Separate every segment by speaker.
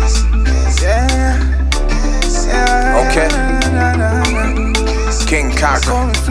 Speaker 1: Okay. King Kaka.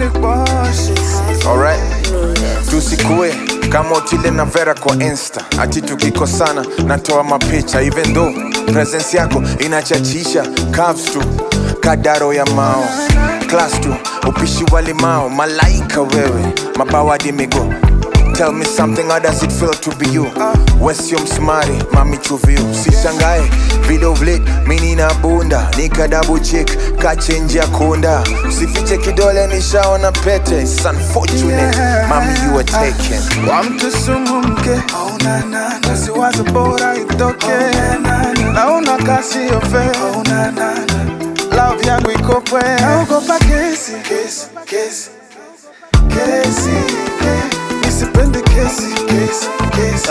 Speaker 1: Alright. Tusikue kama Otile na Vera kwa Insta. Ati tukikosana natoa mapicha. Even though presence yako inachachisha. Curves tu kadaro ya mao. Class tu upishi wa limao. Malaika wewe mabawa di migo. Tell me something, how does it feel to be you? West yom smari, mami chuviu. Sishangae, video vlit, mini na bunda. Nika double chick, kachenji ya kunda. Usifiche kidole nishaona pete. It's unfortunate, mami you were taken.
Speaker 2: Wamtu sumumke, oh na na na. Siwaza bora itoke, oh na na. Naona kasi yofe, oh na na na. Love yangu ikopwe, naogopa kesi, kesi, kesi, kesi, kesi. Sipendi kesi, kesi, kesi,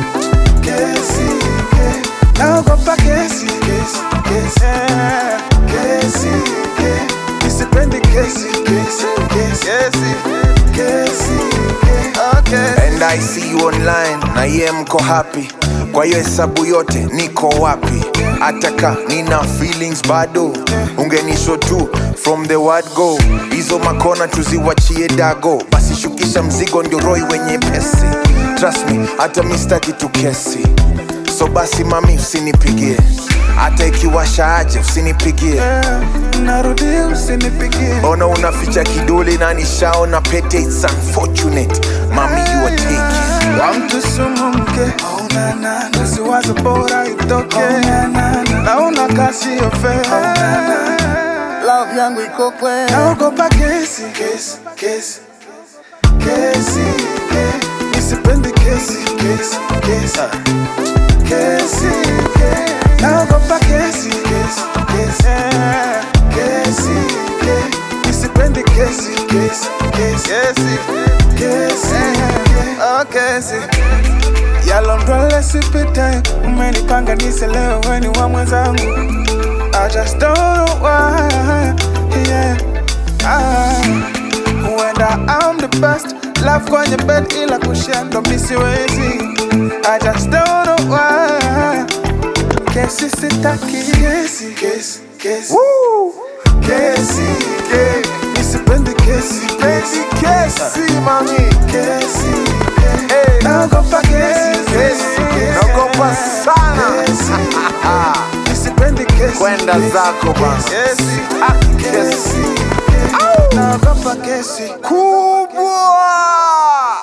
Speaker 2: kesi, kesi. Naogopa kesi, kesi, kesi, kesi, kesi. Sipendi kesi, kesi, kesi, kesi, kesi. Okay.
Speaker 1: And I see you online, na ye mko happy. Kwa hiyo hesabu yote, niko wapi? Ataka, nina feelings bado. Ungenisho tu, from the word go. Hizo makona tuziwachie dago. Basi shukisha mzigo ndio roi wenye pesi. Trust me, hata mistaki tu kesi. So basi mami usinipigie. Hata ikiwasha aje usinipigie.
Speaker 2: Narudi usinipigie.
Speaker 1: Ona unaficha kidole na nishaona pete. It's unfortunate, mami you are taken.
Speaker 2: Wamtu sumumke, oh na na na. Siwaza bora itoke, oh na na na. Naona kasi yofe, oh na na na. Love yangu ikopwe, naogopa kesi, kesi, kesi, kesi, kesi. Nisipendi kesi, kesi, kesi, kesi, kesi. Naogopa kesi, kesi, kesi, kesi, kesi. Nisipendi kesi, kesi, kesi, kesi, kesi. Yalondwele sipite, umenipanga niselewe weni wa mwenzangu. I just don't know why, yeah. Huenda I'm the best, love kwenye bed ila kushendo misiwezi. I just don't know why. Kesi sitaki, kesi, kesi, kesi, kesi, kesi. Nisipendi kesi, kesi, kesi, mami. Kesi, kesi. Naogopa kesi, kesi, kesi.
Speaker 1: Naogopa sana.
Speaker 2: Nisipendi kesi,
Speaker 1: Kwenda zako bana.
Speaker 2: kesi,
Speaker 1: Kesi.
Speaker 2: naogopa kesi
Speaker 1: Kubwa.